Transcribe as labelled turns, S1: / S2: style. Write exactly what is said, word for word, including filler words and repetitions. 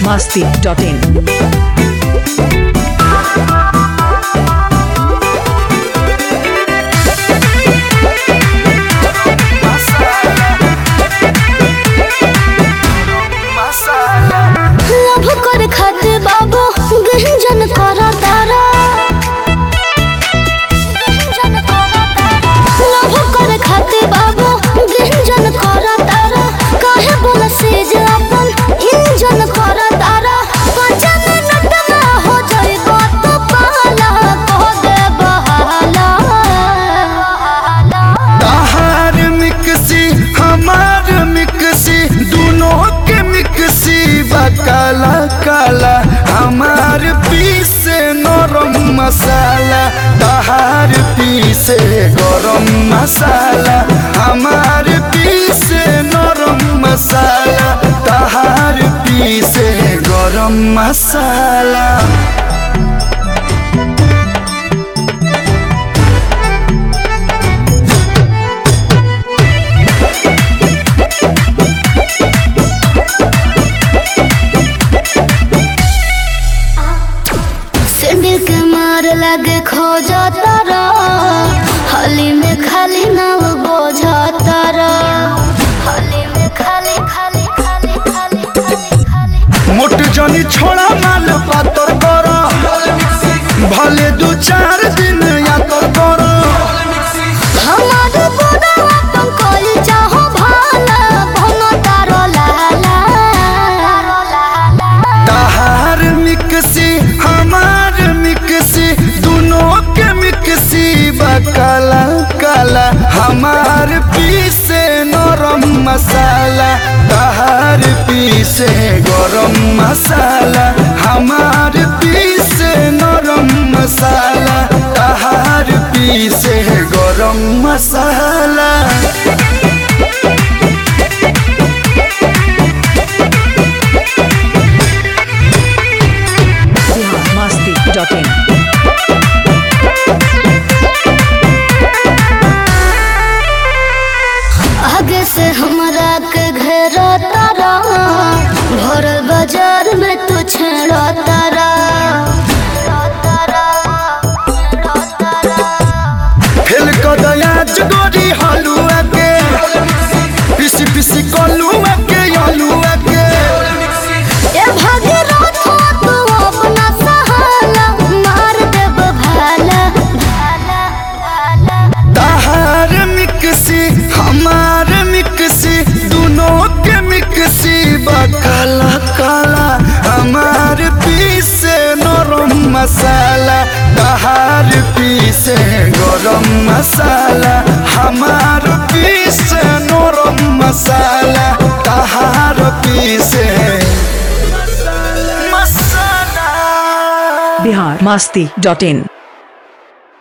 S1: masti dot in.
S2: Love कर खाते बाबू गंजन करा तारा लभ कर खाते बाबू गंजन करा तारा काहे बोला सेज अपन इंजन करा तारा पाँच मिनट में हो जाए बात पाला कह दे बहाला
S3: तहार मिक्सी हमार मिक्सी दोनों के मिक्सी काला काला हमार पीसे नरम मसाला तहार पीसे गरम मसाला हमार पीसे नरम मसाला तहार पीसे गरम मसाला।
S2: के मार लगे खो जाता रा हली में खाली नाव बोझाता रा हली में खाली खाली खाली खाली खाली खाली
S3: मोट जनी छोड़ा माल पातर कर भले दो चार दिन या तर कर
S2: हमारे बुरा अपन कोई चाहो भाला भनो तारो लाला
S3: तहार मिक्सी हमार मिक्सी दोनों के मिक्सी काला काला हमार पीसे नरम मसाला तहार पीसे गरम मसाला हमार पीसे नरम मसाला तहार पीसे गरम मसाला।
S1: masti dot in.
S2: आगे से हमरा के घेरा तारा भरल बाजार में तू छेड़ा तारा
S3: फेल कदया जगोरी हलुआ के पिसी पिसी कलुआ के हलुआ के
S2: ए भागे रात तू अपना सहाला मार देब भाला भाला भाला
S3: तहार मिक्सी हमार मिक्सी दोनों के मिक्सी काला काला हमार पीसे नरम मसाला तहार पीसे गरम मसाला हमार पीसे नरम मसाला तहार पीसे मसाला।
S1: Bihar masti dot in.